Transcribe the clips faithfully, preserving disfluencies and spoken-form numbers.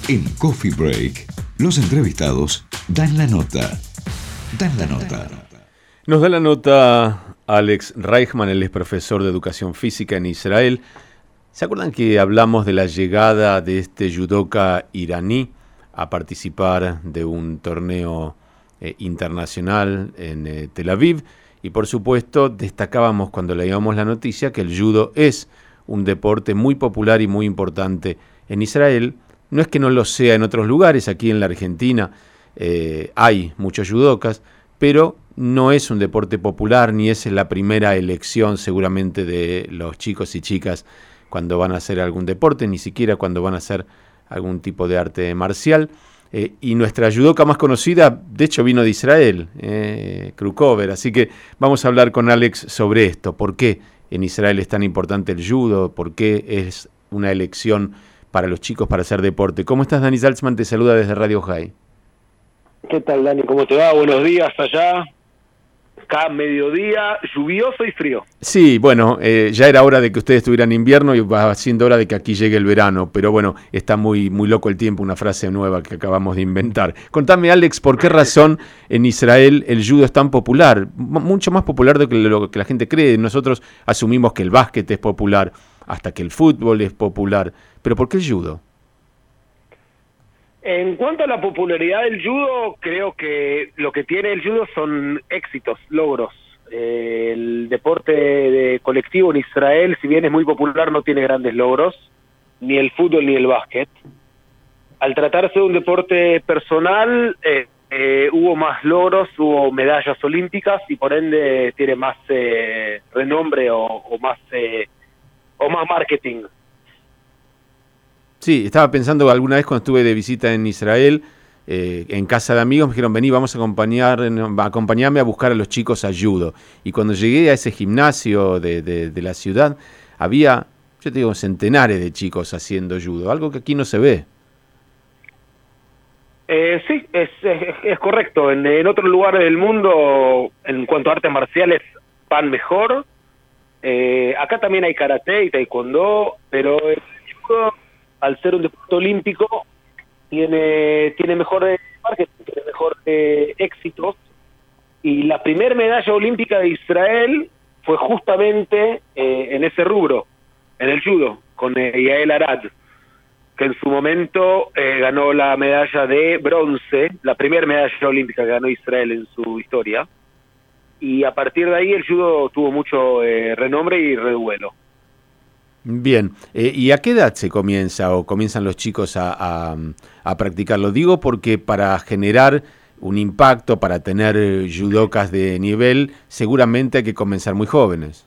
En Coffee Break, los entrevistados dan la nota. Dan la nota. Nos da la nota Alex Reichman, él es profesor de educación física en Israel. ¿Se acuerdan que hablamos de la llegada de este judoka iraní a participar de un torneo eh, internacional en eh, Tel Aviv? Y por supuesto destacábamos cuando leíamos la noticia que el judo es un deporte muy popular y muy importante en Israel. No es que no lo sea en otros lugares, aquí en la Argentina eh, hay muchos judokas, pero no es un deporte popular ni es la primera elección seguramente de los chicos y chicas cuando van a hacer algún deporte, ni siquiera cuando van a hacer algún tipo de arte marcial. Eh, y nuestra judoka más conocida, de hecho, vino de Israel, eh, Krukover. Así que vamos a hablar con Alex sobre esto. ¿Por qué en Israel es tan importante el judo? ¿Por qué es una elección para los chicos para hacer deporte? ¿Cómo estás, Dani Salzman? Te saluda desde Radio High. ¿Qué tal, Dani? ¿Cómo te va? Buenos días allá. Acá mediodía, lluvioso y frío. Sí, bueno, eh, ya era hora de que ustedes estuvieran en invierno y va siendo hora de que aquí llegue el verano, pero bueno, está muy, muy loco el tiempo, una frase nueva que acabamos de inventar. Contame, Alex, ¿por qué razón en Israel el judo es tan popular? M- mucho más popular de lo que la gente cree. Nosotros asumimos que el básquet es popular, hasta que el fútbol es popular, pero ¿por qué el judo? En cuanto a la popularidad del judo, creo que lo que tiene el judo son éxitos, logros. Eh, el deporte de colectivo en Israel, si bien es muy popular, no tiene grandes logros, ni el fútbol ni el básquet. Al tratarse de un deporte personal, eh, eh, hubo más logros, hubo medallas olímpicas y por ende tiene más eh, renombre o, o más eh, o más marketing. Sí, estaba pensando alguna vez cuando estuve de visita en Israel, eh, en casa de amigos, me dijeron, vení, vamos a acompañar, acompañarme a buscar a los chicos a judo. Y cuando llegué a ese gimnasio de, de, de la ciudad, había, yo te digo, centenares de chicos haciendo judo, algo que aquí no se ve. Eh, sí, es, es, es correcto. En, en otros lugares del mundo, en cuanto a artes marciales, van mejor. Eh, acá también hay karate y taekwondo, pero el judo, al ser un deporte olímpico, tiene tiene mejor eh, marketing, tiene mejor eh, éxitos. Y la primera medalla olímpica de Israel fue justamente eh, en ese rubro, en el judo, con eh, Yael Arad, que en su momento eh, ganó la medalla de bronce, la primera medalla olímpica que ganó Israel en su historia. Y a partir de ahí el judo tuvo mucho eh, renombre y revuelo. Bien, eh, ¿y a qué edad se comienza o comienzan los chicos a, a, a practicarlo? Digo porque para generar un impacto, para tener judokas de nivel, seguramente hay que comenzar muy jóvenes.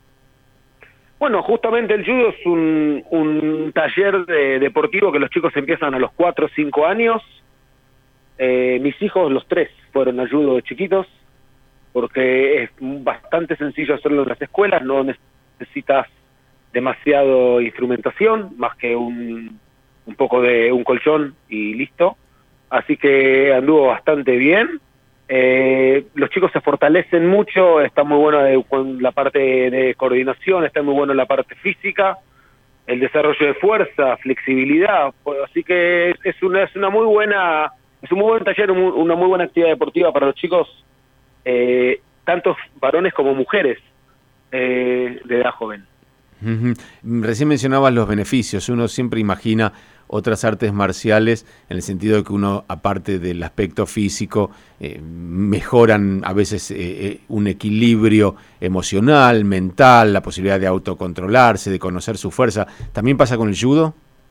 Bueno, justamente el judo es un, un taller de, deportivo que los chicos empiezan a los cuatro o cinco años. Eh, mis hijos, los tres, fueron a judo de chiquitos, porque es bastante sencillo hacerlo en las escuelas, no necesitas demasiado instrumentación, más que un, un poco de un colchón y listo. Así que anduvo bastante bien. Eh, los chicos se fortalecen mucho, está muy bueno de, con la parte de coordinación, está muy bueno la parte física, el desarrollo de fuerza, flexibilidad. Así que es una, es una muy buena, es un muy buen taller, un, una muy buena actividad deportiva para los chicos, eh, tanto varones como mujeres eh, de edad joven. Uh-huh. Recién mencionabas los beneficios. Uno siempre imagina otras artes marciales en el sentido de que uno, aparte del aspecto físico, eh, mejoran a veces eh, eh, un equilibrio emocional, mental, la posibilidad de autocontrolarse, de conocer su fuerza. ¿También pasa con el judo?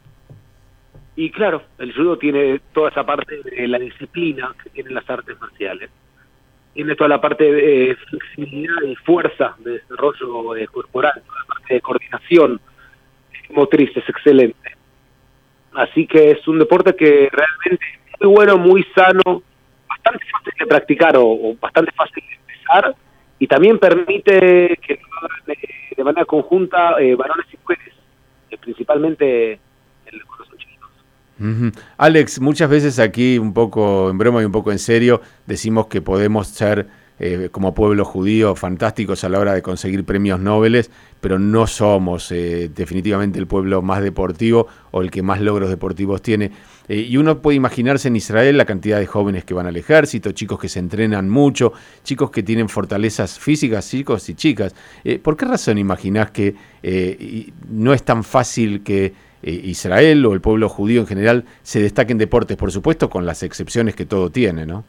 Y claro, el judo tiene toda esa parte de la disciplina que tienen las artes marciales. Tiene toda la parte de eh, flexibilidad y fuerza de desarrollo eh, corporal, toda la parte de coordinación motriz, es excelente. Así que es un deporte que realmente es muy bueno, muy sano, bastante fácil de practicar o, o bastante fácil de empezar, y también permite que lo hagan eh, de manera conjunta eh, varones y mujeres, eh, principalmente en los que son chiquitos. Uh-huh. Alex, muchas veces aquí, un poco en broma y un poco en serio, decimos que podemos ser eh, como pueblo judío fantásticos a la hora de conseguir premios Nobel, pero no somos eh, definitivamente el pueblo más deportivo o el que más logros deportivos tiene. Eh, y uno puede imaginarse en Israel la cantidad de jóvenes que van al ejército, chicos que se entrenan mucho, chicos que tienen fortalezas físicas, chicos y chicas. Eh, ¿Por qué razón imaginás que eh, no es tan fácil que eh, Israel o el pueblo judío en general se destaque en deportes? Por supuesto, con las excepciones que todo tiene, ¿no?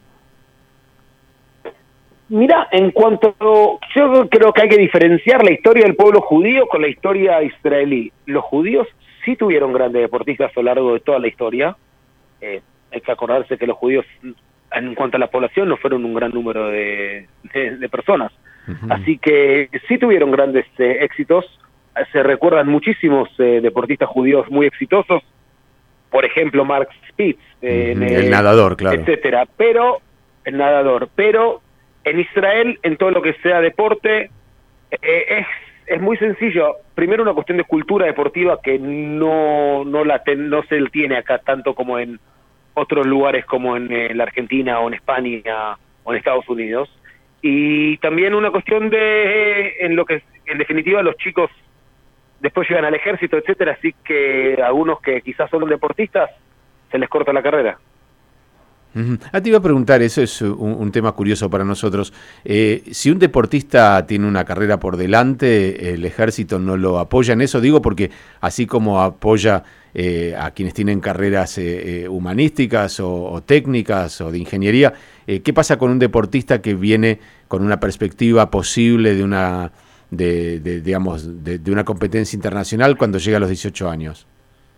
Mira, en cuanto, yo creo que hay que diferenciar la historia del pueblo judío con la historia israelí. Los judíos sí tuvieron grandes deportistas a lo largo de toda la historia. Eh, hay que acordarse que los judíos, en cuanto a la población, no fueron un gran número de, de, de personas. Uh-huh. Así que sí tuvieron grandes eh, éxitos. Se recuerdan muchísimos eh, deportistas judíos muy exitosos. Por ejemplo, Mark Spitz. Eh, uh-huh. El nadador, claro. Etcétera. Pero, el nadador. Pero en Israel, en todo lo que sea deporte, eh, es, es muy sencillo. Primero, una cuestión de cultura deportiva que no no la ten, no se tiene acá tanto como en otros lugares como en, en la Argentina o en España o en Estados Unidos. Y también una cuestión de, en lo que en definitiva los chicos después llegan al ejército, etcétera, así que algunos que quizás son deportistas se les corta la carrera. Uh-huh. Ah, te iba a preguntar, eso es un, un tema curioso para nosotros. Eh, si un deportista tiene una carrera por delante, ¿el ejército no lo apoya en eso? Digo porque así como apoya eh, a quienes tienen carreras eh, eh, humanísticas o, o técnicas o de ingeniería, eh, ¿qué pasa con un deportista que viene con una perspectiva posible de una, de, de, digamos, de, de una competencia internacional cuando llega a los dieciocho años?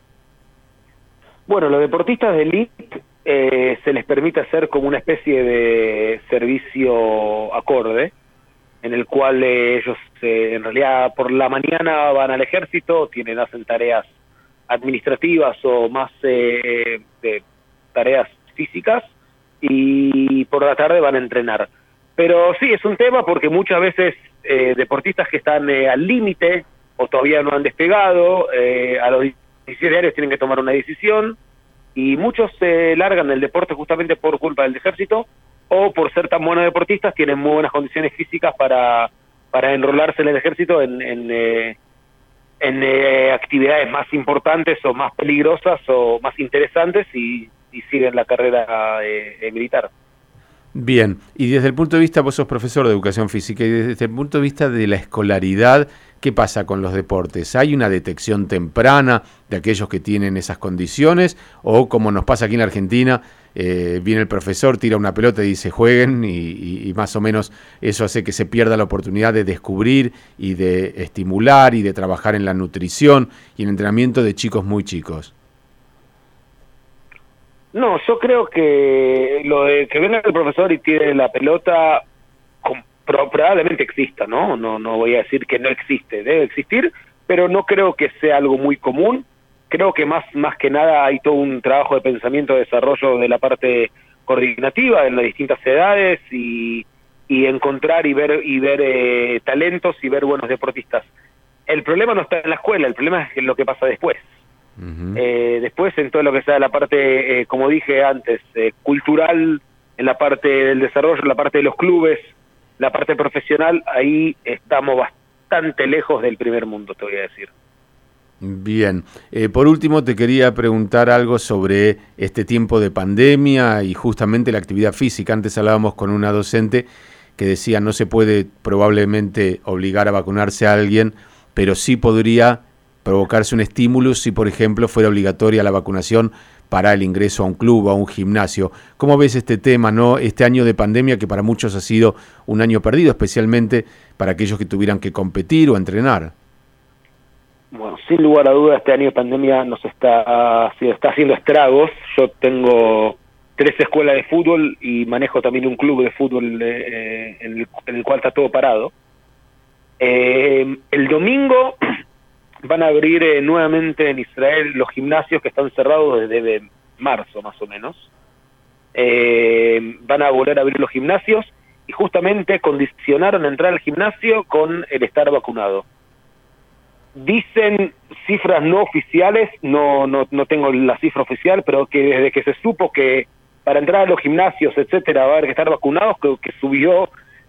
Bueno, los deportistas de elite Eh, se les permite hacer como una especie de servicio acorde, en el cual eh, ellos eh, en realidad por la mañana van al ejército, tienen hacen tareas administrativas o más eh, de tareas físicas, y por la tarde van a entrenar. Pero sí, es un tema porque muchas veces eh, deportistas que están eh, al límite o todavía no han despegado, eh, a los diecisiete años tienen que tomar una decisión, y muchos se largan del deporte justamente por culpa del ejército, o por ser tan buenos deportistas tienen muy buenas condiciones físicas para, para enrolarse en el ejército en, en, eh, en eh, actividades más importantes o más peligrosas o más interesantes, y, y siguen la carrera eh, eh, militar. Bien, y desde el punto de vista, vos sos profesor de educación física, y desde el punto de vista de la escolaridad, ¿qué pasa con los deportes? ¿Hay una detección temprana de aquellos que tienen esas condiciones? O como nos pasa aquí en Argentina, eh, viene el profesor, tira una pelota y dice jueguen, y, y, y más o menos eso hace que se pierda la oportunidad de descubrir y de estimular y de trabajar en la nutrición y en entrenamiento de chicos muy chicos. No, yo creo que lo de que venga el profesor y tire la pelota con, probablemente exista, ¿no? No no voy a decir que no existe, debe existir, pero no creo que sea algo muy común. Creo que más más que nada hay todo un trabajo de pensamiento, de desarrollo de la parte coordinativa en las distintas edades, y, y encontrar y ver y ver eh, talentos y ver buenos deportistas. El problema no está en la escuela, el problema es lo que pasa después. Uh-huh. Eh, después en todo lo que sea la parte, eh, como dije antes, eh, cultural, en la parte del desarrollo, en la parte de los clubes, la parte profesional, ahí estamos bastante lejos del primer mundo, te voy a decir. Bien, eh, por último te quería preguntar algo sobre este tiempo de pandemia y justamente la actividad física. Antes hablábamos con una docente que decía no se puede probablemente obligar a vacunarse a alguien, pero sí podría provocarse un estímulo si, por ejemplo, fuera obligatoria la vacunación para el ingreso a un club o a un gimnasio. ¿Cómo ves este tema, no? Este año de pandemia que para muchos ha sido un año perdido, especialmente para aquellos que tuvieran que competir o entrenar. Bueno, sin lugar a dudas, este año de pandemia nos está, está haciendo estragos. Yo tengo tres escuelas de fútbol y manejo también un club de fútbol eh, en, el, en el cual está todo parado. Eh, el domingo van a abrir eh, nuevamente en Israel los gimnasios que están cerrados desde marzo más o menos. Eh, van a volver a abrir los gimnasios y justamente condicionaron entrar al gimnasio con el estar vacunado. Dicen cifras no oficiales, no, no, no tengo la cifra oficial, pero que desde que se supo que para entrar a los gimnasios, etcétera, va a haber que estar vacunados, que, que subió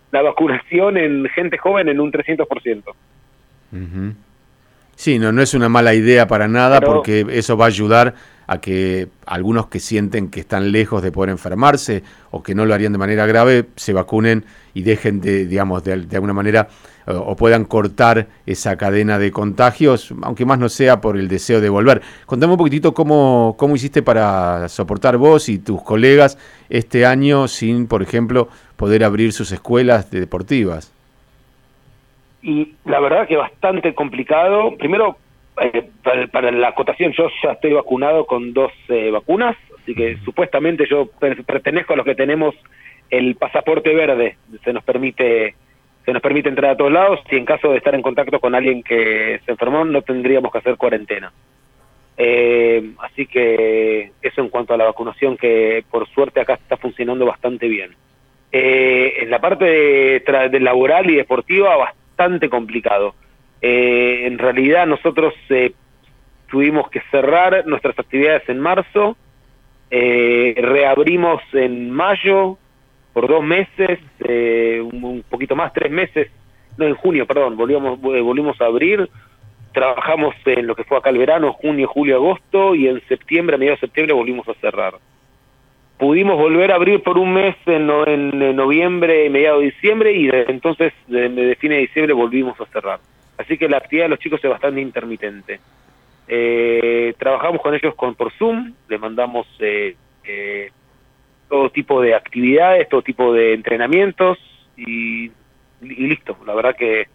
la vacunación en gente joven en un trescientos por ciento. Uh-huh. Sí, no, no es una mala idea para nada, pero, porque eso va a ayudar a que algunos que sienten que están lejos de poder enfermarse o que no lo harían de manera grave, se vacunen y dejen de, digamos, de, de alguna manera, o, o puedan cortar esa cadena de contagios, aunque más no sea por el deseo de volver. Contame un poquitito cómo, cómo hiciste para soportar vos y tus colegas este año sin, por ejemplo, poder abrir sus escuelas de deportivas. Y la verdad que bastante complicado. Primero, eh, para, para la acotación, yo ya estoy vacunado con dos eh, vacunas, así que supuestamente yo per- pertenezco a los que tenemos el pasaporte verde. Se nos permite se nos permite entrar a todos lados, y en caso de estar en contacto con alguien que se enfermó, no tendríamos que hacer cuarentena. Eh, así que eso en cuanto a la vacunación, que por suerte acá está funcionando bastante bien. Eh, en la parte de, tra- de laboral y deportiva, bastante bastante complicado. Eh, en realidad nosotros eh, tuvimos que cerrar nuestras actividades en marzo, eh, reabrimos en mayo por dos meses, eh, un, un poquito más, tres meses, no, en junio, perdón, volvíamos, volvimos a abrir, trabajamos en lo que fue acá el verano, junio, julio, agosto, y en septiembre, a mediados de septiembre, volvimos a cerrar. Pudimos volver a abrir por un mes en, no, en, en noviembre y mediados de diciembre, y desde entonces, de, de fin de diciembre, volvimos a cerrar. Así que la actividad de los chicos es bastante intermitente. Eh, trabajamos con ellos con por Zoom, les mandamos eh, eh, todo tipo de actividades, todo tipo de entrenamientos, y, y listo. La verdad que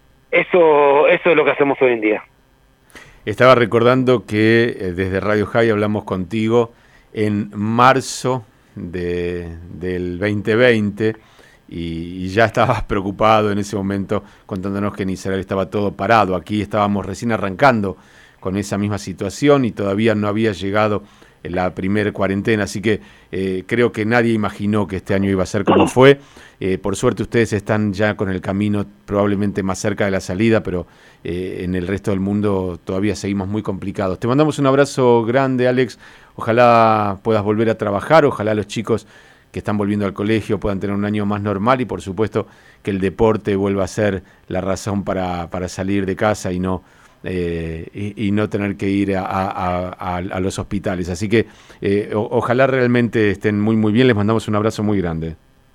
eso, eso es lo que hacemos hoy en día. Estaba recordando que eh, desde Radio High hablamos contigo en marzo de, del veinte veinte y, y ya estabas preocupado en ese momento contándonos que en Israel estaba todo parado. Aquí estábamos recién arrancando con esa misma situación y todavía no había llegado la primera cuarentena, así que eh, creo que nadie imaginó que este año iba a ser como fue. Eh, por suerte ustedes están ya con el camino probablemente más cerca de la salida, pero eh, en el resto del mundo todavía seguimos muy complicados. Te mandamos un abrazo grande, Alex. Ojalá puedas volver a trabajar, ojalá los chicos que están volviendo al colegio puedan tener un año más normal, y por supuesto que el deporte vuelva a ser la razón para, para salir de casa y no Eh, y, y no tener que ir a, a, a, a los hospitales. Así que eh, o, ojalá realmente estén muy muy bien. Les mandamos un abrazo muy grande.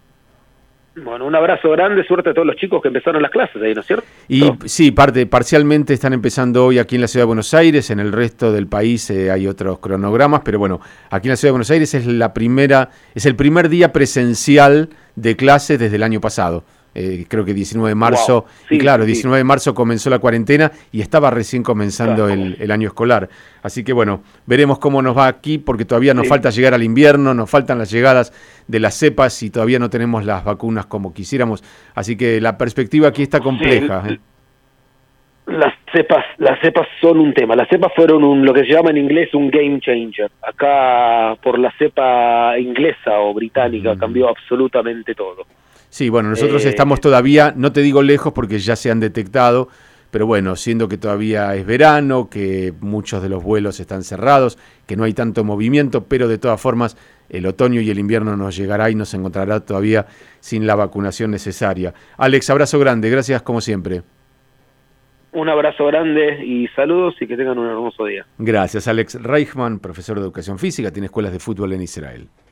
Bueno, un abrazo grande, suerte a todos los chicos que empezaron las clases ahí, ¿no es cierto? Y sí, parte, parcialmente están empezando hoy aquí en la Ciudad de Buenos Aires. En el resto del país eh, hay otros cronogramas, pero bueno, aquí en la Ciudad de Buenos Aires es la primera, es el primer día presencial de clases desde el año pasado. Eh, creo que diecinueve de marzo, wow. sí, y claro, sí. diecinueve de marzo comenzó la cuarentena y estaba recién comenzando claro. el, el año escolar. Así que bueno, veremos cómo nos va aquí, porque todavía nos sí. falta llegar al invierno, nos faltan las llegadas de las cepas y todavía no tenemos las vacunas como quisiéramos. Así que la perspectiva aquí está compleja. Sí. ¿eh? Las cepas, las cepas son un tema. Las cepas fueron un, lo que se llama en inglés un game changer. Acá por la cepa inglesa o británica mm. cambió absolutamente todo. Sí, bueno, nosotros eh, estamos todavía, no te digo lejos porque ya se han detectado, pero bueno, siendo que todavía es verano, que muchos de los vuelos están cerrados, que no hay tanto movimiento, pero de todas formas el otoño y el invierno nos llegará y nos encontrará todavía sin la vacunación necesaria. Alex, abrazo grande, gracias como siempre. Un abrazo grande y saludos y que tengan un hermoso día. Gracias, Alex Reichman, profesor de Educación Física, tiene escuelas de fútbol en Israel.